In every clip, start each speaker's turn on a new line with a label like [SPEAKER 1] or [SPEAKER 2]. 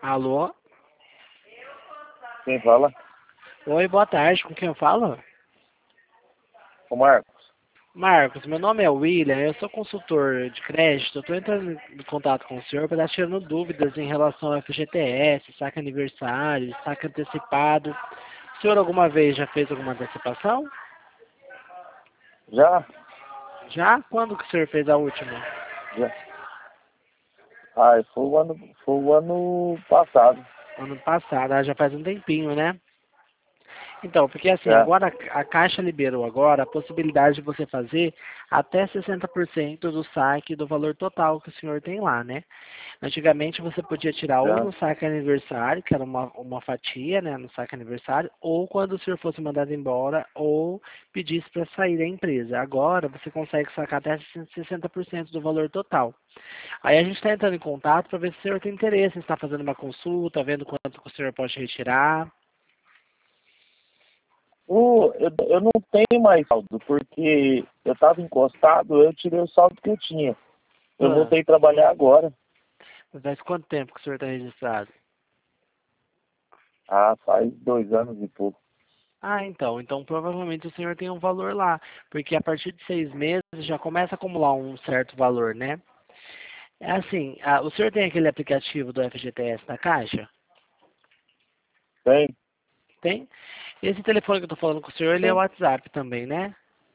[SPEAKER 1] Alô?
[SPEAKER 2] Quem fala?
[SPEAKER 1] Oi, boa tarde. Com quem eu falo?
[SPEAKER 2] O Marcos.
[SPEAKER 1] Marcos, meu nome é William, eu sou consultor de crédito. Estou entrando em contato com o senhor para estar tirando dúvidas em relação ao FGTS, saque aniversário, saque antecipado. O senhor alguma vez já fez alguma antecipação?
[SPEAKER 2] Já?
[SPEAKER 1] Já? Quando que o senhor fez a última?
[SPEAKER 2] Já. Ah, foi o ano passado.
[SPEAKER 1] Ano passado, já faz um tempinho, né? Então, porque assim,
[SPEAKER 2] Já.
[SPEAKER 1] agora a Caixa liberou agora a possibilidade de você fazer até 60% do saque do valor total que o senhor tem lá, né? Antigamente você podia tirar ou
[SPEAKER 2] Já.
[SPEAKER 1] no saque aniversário, que era uma fatia, né, no saque aniversário, ou quando o senhor fosse mandado embora, ou pedisse para sair da empresa. Agora você consegue sacar até 60% do valor total. Aí a gente está entrando em contato para ver se o senhor tem interesse em estar fazendo uma consulta, vendo quanto que o senhor pode retirar.
[SPEAKER 2] Eu não tenho mais saldo, porque eu estava encostado, eu tirei o saldo que eu tinha. Eu
[SPEAKER 1] Ah,
[SPEAKER 2] voltei a trabalhar agora.
[SPEAKER 1] faz quanto tempo que o senhor está registrado?
[SPEAKER 2] Ah, faz 2 anos e pouco.
[SPEAKER 1] Ah, então provavelmente o senhor tem um valor lá, porque a partir de 6 meses já começa a acumular um certo valor, né? É assim, o senhor tem aquele aplicativo do FGTS da Caixa?
[SPEAKER 2] Tem?
[SPEAKER 1] Tem? Esse telefone que eu tô falando com o senhor, ele é o
[SPEAKER 2] Tem.
[SPEAKER 1] WhatsApp também, né?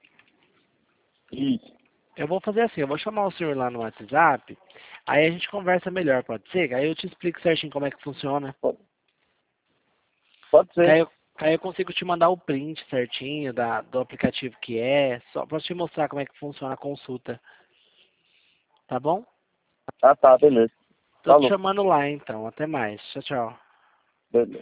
[SPEAKER 2] Isso.
[SPEAKER 1] Eu vou fazer assim, eu vou chamar o senhor lá no WhatsApp, aí a gente conversa melhor, pode ser? Aí eu te explico certinho como é que funciona.
[SPEAKER 2] Pode, pode
[SPEAKER 1] Que
[SPEAKER 2] ser.
[SPEAKER 1] aí eu consigo te mandar o print certinho do aplicativo que é, só pra te mostrar como é que funciona a consulta, tá bom?
[SPEAKER 2] Ah, tá, beleza.
[SPEAKER 1] Tô te
[SPEAKER 2] Falou.
[SPEAKER 1] chamando lá então, até mais. Tchau, tchau.
[SPEAKER 2] Beleza.